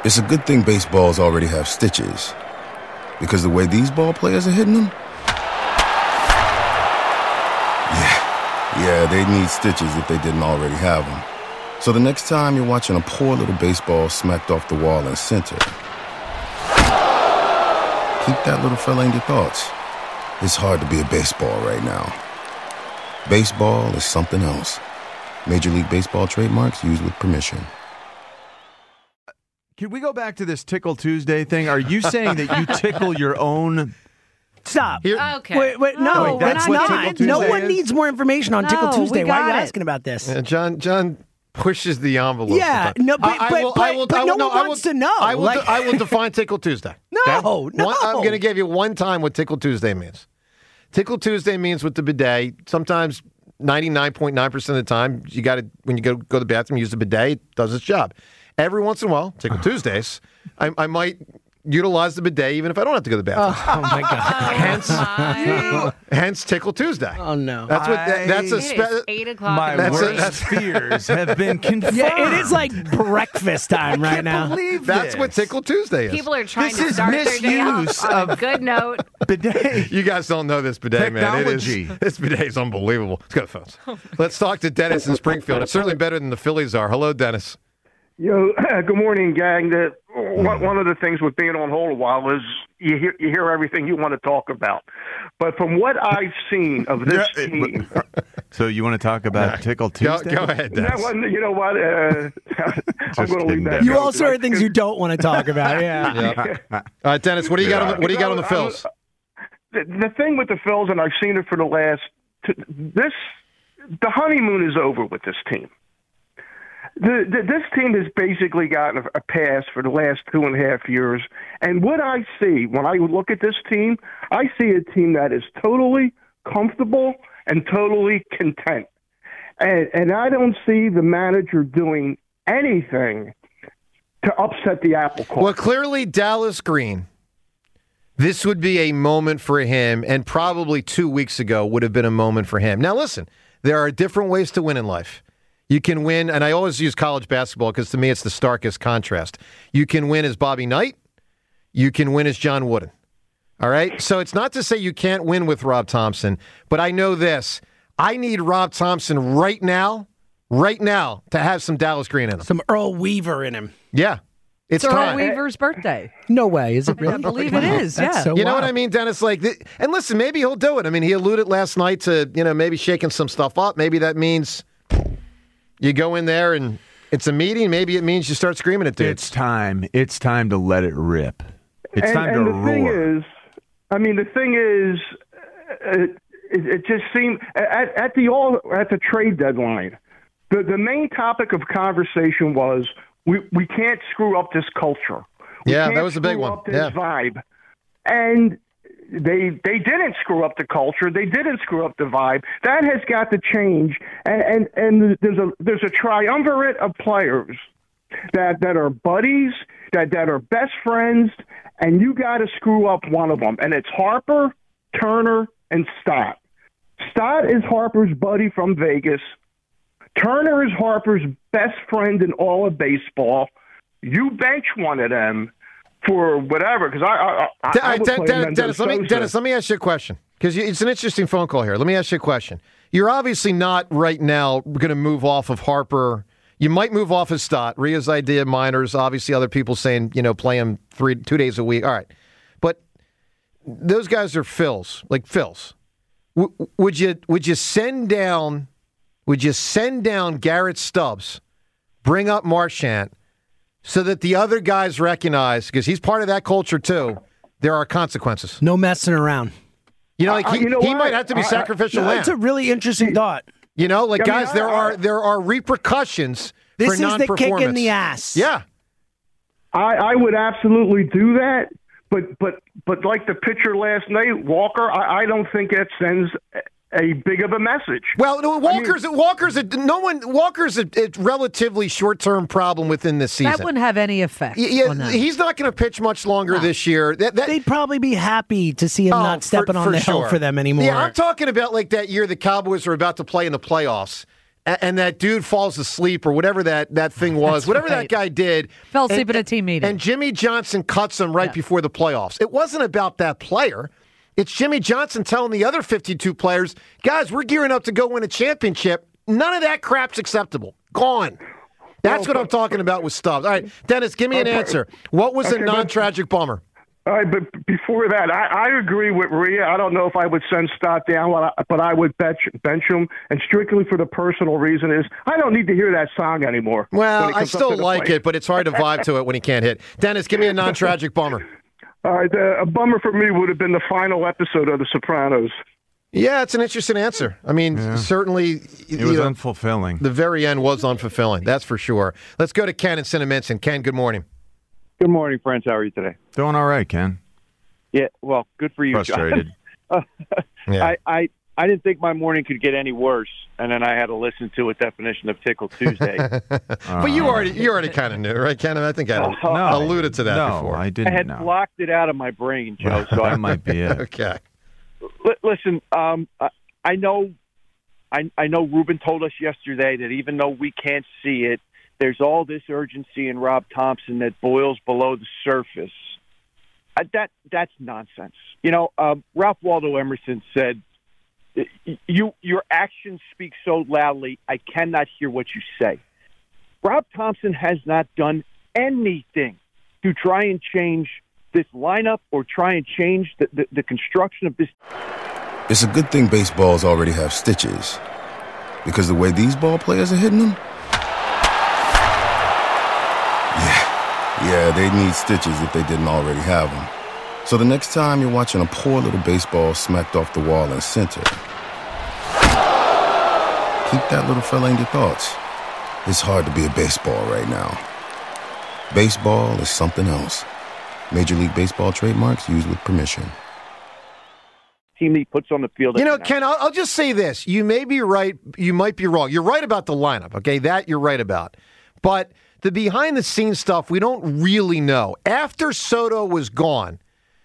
It's a good thing baseballs already have stitches, because the way these ball players are hitting them, yeah, they need stitches if they didn't already have them. So the next time you're watching a poor little baseball smacked off the wall in center, keep that little fella in your thoughts. It's hard to be a baseball right now. Baseball is something else. Major League Baseball trademarks used with permission. Can we go back to this Tickle Tuesday thing? Are you saying that you tickle your own? Stop. Okay. Wait, no, that's that's what not. Tickle Tuesday No one is? needs more information on Tickle No, Tuesday. we Why are you got it. asking about this? John pushes the envelope. Yeah, sometimes. no, but no one wants to know. I will define Tickle Tuesday. No. I'm going to give you one time what Tickle Tuesday means. Tickle Tuesday means with the bidet, sometimes 99.9% of the time, you got to, when you go to the bathroom, use the bidet, it does its job. Every once in a while, Tickle Tuesdays, I might utilize the bidet even if I don't have to go to the bathroom. Oh my God. Hence Tickle Tuesday. Oh no. That's what that's a It is 8 o'clock. My in the morning. worst fears have been confirmed. Yeah, it is like breakfast time right now. Believe That's this. what Tickle Tuesday is. People are trying This to is start their day misuse off on a of- good note. bidet. You guys don't know this bidet, Technology. man. This bidet is unbelievable. Let's go to phones. Let's talk to Dennis in Springfield. It's certainly better than the Phillies are. Hello, Dennis. Yo, good morning, gang. One of the things with being on hold a while is you hear everything you want to talk about. But from what I've seen of this team, So you want to talk about Tickle Tuesday? Go ahead, Dennis. you know what? I'm going to leave kidding, that. Dennis. You go. also heard things you don't want to talk about. Yeah. All right, Dennis. What do you got? What do you got on the Phils? The thing with the Phils, and I've seen it for the last the honeymoon is over with this team. This team has basically gotten a pass for the last 2.5 years. And what I see when I look at this team, I see a team that is totally comfortable and totally content. And I don't see the manager doing anything to upset the apple cart. Well, clearly Dallas Green, this would be a moment for him, and probably 2 weeks ago would have been a moment for him. Now, listen, there are different ways to win in life. You can win, and I always use college basketball because to me it's the starkest contrast. You can win as Bobby Knight. You can win as John Wooden. All right? So it's not to say you can't win with Rob Thompson, but I know this. I need Rob Thompson right now to have some Dallas Green in him. Some Earl Weaver in him. Yeah. It's Earl time. Weaver's birthday. No way. Is it really? I believe it is, That's yeah. so You know wild. what I mean, Dennis? And listen, maybe he'll do it. I mean, he alluded last night to, maybe shaking some stuff up. Maybe that means you go in there and it's a meeting. Maybe it means you start screaming at dudes. It's time. It's time to let it rip. It's time to and the roar. thing is, it just seemed at the trade deadline, the main topic of conversation was we can't screw up this culture. We Yeah, can't that was a big screw one. up this Yeah. vibe, and they didn't screw up the culture. They didn't screw up the vibe. That has got to change. And there's a triumvirate of players that are buddies, that are best friends, and you got to screw up one of them. And it's Harper, Turner, and Stott. Stott is Harper's buddy from Vegas. Turner is Harper's best friend in all of baseball. You bench one of them for whatever, because I would play Dennis, let me ask you a question, because it's an interesting phone call here. Let me ask you a question. You're obviously not right now going to move off of Harper. You might move off of Stott. Ria's idea, minors, obviously other people saying, play him 2 days a week. All right. But those guys are Phils, like Phils. Would you send down Garrett Stubbs, bring up Marchant, so that the other guys recognize, because he's part of that culture too, there are consequences. No messing around. He might have to be sacrificial lamb. That's a really interesting thought. Guys, there are repercussions for This is the non-performance. kick in the ass. Yeah. I would absolutely do that, but like the pitcher last night, Walker, I don't think that sends a big of a message. Well, Walker's a relatively short-term problem within this season. That wouldn't have any effect on them. He's not going to pitch much longer this year. They'd probably be happy to see him not stepping on the hill for them anymore. Yeah, I'm talking about like that year the Cowboys were about to play in the playoffs, and that dude falls asleep or whatever that thing was, whatever that guy did. Fell asleep at a team meeting. And Jimmy Johnson cuts him right before the playoffs. It wasn't about that player. It's Jimmy Johnson telling the other 52 players, guys, we're gearing up to go win a championship. None of that crap's acceptable. Gone. That's what I'm talking about with Stubbs. All right, Dennis, give me an answer. What was a non-tragic bummer? All right, but before that, I agree with Rhea. I don't know if I would send Stott down, but I would bench him, and strictly for the personal reason is I don't need to hear that song anymore. Well, I still like it, but it's hard to vibe to it when he can't hit. Dennis, give me a non-tragic bummer. All right, a bummer for me would have been the final episode of The Sopranos. Yeah, it's an interesting answer. I mean, certainly... It was unfulfilling. The very end was unfulfilling, that's for sure. Let's go to Ken in Cinnaminson. Ken, good morning. Good morning, friends. How are you today? Doing all right, Ken. Yeah, well, good for you, Frustrated. John. I didn't think my morning could get any worse, and then I had to listen to a definition of Tickle Tuesday. But you already kind of knew, right, Ken? I think I alluded to that before. I didn't. I had blocked it out of my brain, Joe. So that might be it. Okay. Listen, I know Ruben told us yesterday that even though we can't see it, there's all this urgency in Rob Thompson that boils below the surface. That's nonsense. You know, Ralph Waldo Emerson said, your actions speak so loudly, I cannot hear what you say. Rob Thompson has not done anything to try and change this lineup or try and change the construction of this. It's a good thing baseballs already have stitches, because the way these ball players are hitting them, yeah, they need stitches if they didn't already have them. So the next time you're watching a poor little baseball smacked off the wall in center, keep that little fella in your thoughts. It's hard to be a baseball right now. Baseball is something else. Major League Baseball trademarks used with permission. Team he puts on the field. You know, Ken, I'll just say this. You may be right. You might be wrong. You're right about the lineup, okay? That you're right about. But the behind-the-scenes stuff, we don't really know. After Soto was gone,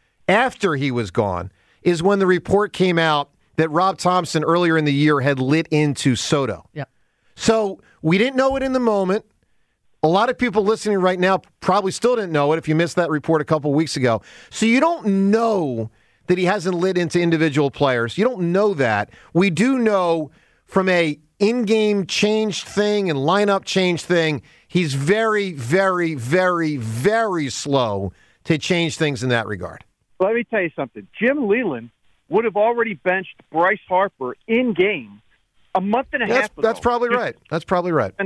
is when the report came out that Rob Thompson earlier in the year had lit into Soto. Yep. So we didn't know it in the moment. A lot of people listening right now probably still didn't know it if you missed that report a couple weeks ago. So you don't know that he hasn't lit into individual players. You don't know that. We do know from a in-game change thing and lineup change thing, he's very, very, very, very slow to change things in that regard. Let me tell you something. Jim Leland would have already benched Bryce Harper in-game a month and a half ago. That's probably right. That's probably right.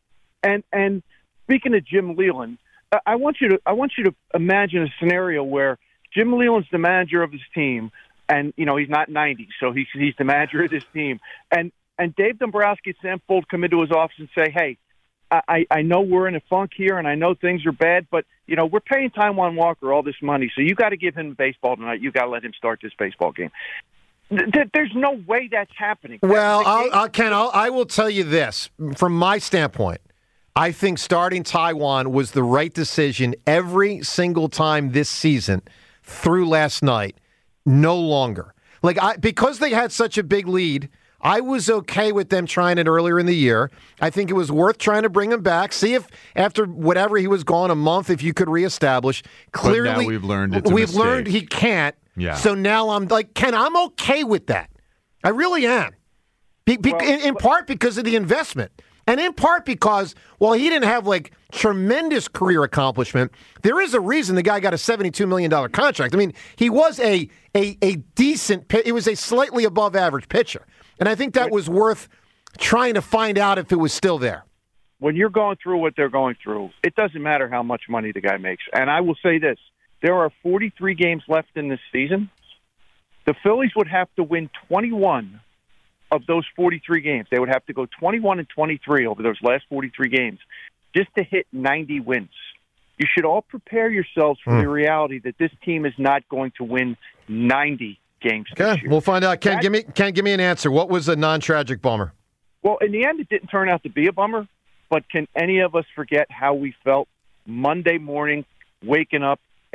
And speaking of Jim Leland, I want you to imagine a scenario where Jim Leland's the manager of his team, and you know he's not 90, so he's the manager of this team. And Dave Dombrowski and Sam Fold come into his office and say, "Hey, I know we're in a funk here, and I know things are bad, but you know we're paying Taijuan Walker all this money, so you got to give him baseball tonight. You got to let him start this baseball game." There's no way that's happening. Well, Ken, I will tell you this from my standpoint. I think starting Taijuan was the right decision every single time this season through last night. No longer. Because they had such a big lead, I was okay with them trying it earlier in the year. I think it was worth trying to bring him back. See if after whatever he was gone a month, if you could reestablish. Clearly, but now we've learned it's a mistake. Learned he can't. Yeah. So now I'm like, Ken, I'm okay with that. I really am. In part because of the investment. And in part because, while he didn't have, tremendous career accomplishment, there is a reason the guy got a $72 million contract. I mean, he was a decent pitcher. He was a slightly above average pitcher. And I think that was worth trying to find out if it was still there. When you're going through what they're going through, it doesn't matter how much money the guy makes. And I will say this. There are 43 games left in this season. The Phillies would have to win 21 of those 43 games. They would have to go 21-23 over those last 43 games just to hit 90 wins. You should all prepare yourselves for the reality that this team is not going to win 90 games this year. We'll find out. Ken, give me an answer. What was a non-tragic bummer? Well, in the end, it didn't turn out to be a bummer, but can any of us forget how we felt Monday morning waking up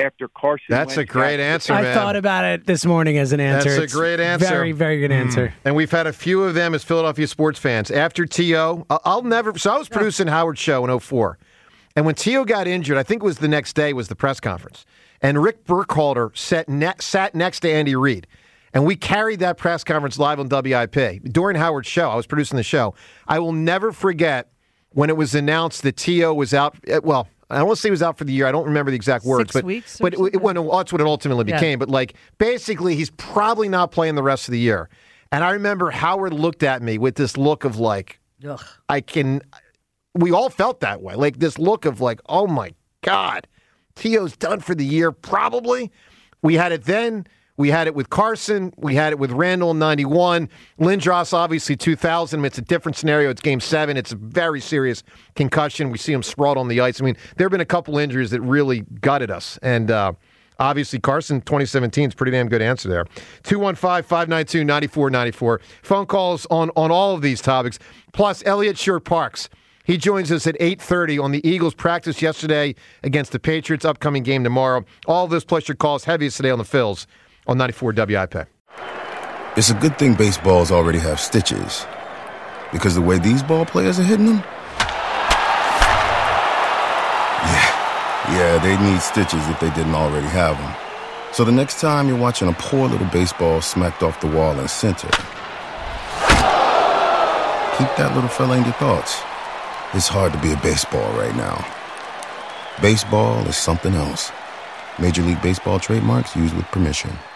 after Carson That's Wentz a great got- answer, man. I thought about it this morning as an answer. That's a It's great answer. Very, very good answer. And we've had a few of them as Philadelphia sports fans. After T.O., I'll never... So I was producing Howard's show in 2004. And when T.O. got injured, I think it was the next day was the press conference. And Rick Burkhalter sat next to Andy Reid. And we carried that press conference live on WIP. During Howard's show, I was producing the show. I will never forget when it was announced that T.O. was out... Well, I don't want to say he was out for the year. I don't remember the exact words. 6 weeks or But that's what it ultimately became. But, like, basically, he's probably not playing the rest of the year. And I remember Howard looked at me with this look of, like, Ugh. we all felt that way. Like, this look of, like, oh, my God, T.O.'s done for the year, probably. We had it then. We had it with Carson. We had it with Randall in 91. Lindros, obviously, 2000. It's a different scenario. It's Game 7. It's a very serious concussion. We see him sprawled on the ice. I mean, there have been a couple injuries that really gutted us. And obviously, Carson, 2017 is a pretty damn good answer there. 215-592-9494. Phone calls on all of these topics. Plus, Elliot Short-Parks. He joins us at 8:30 on the Eagles practice yesterday against the Patriots, upcoming game tomorrow. All of this plus your calls, heaviest today on the Phils on 94 WIP. It's a good thing baseballs already have stitches, because the way these ball players are hitting them, yeah, they need stitches if they didn't already have them. So the next time you're watching a poor little baseball smacked off the wall in center, keep that little fella in your thoughts. It's hard to be a baseball right now. Baseball is something else. Major League Baseball trademarks used with permission.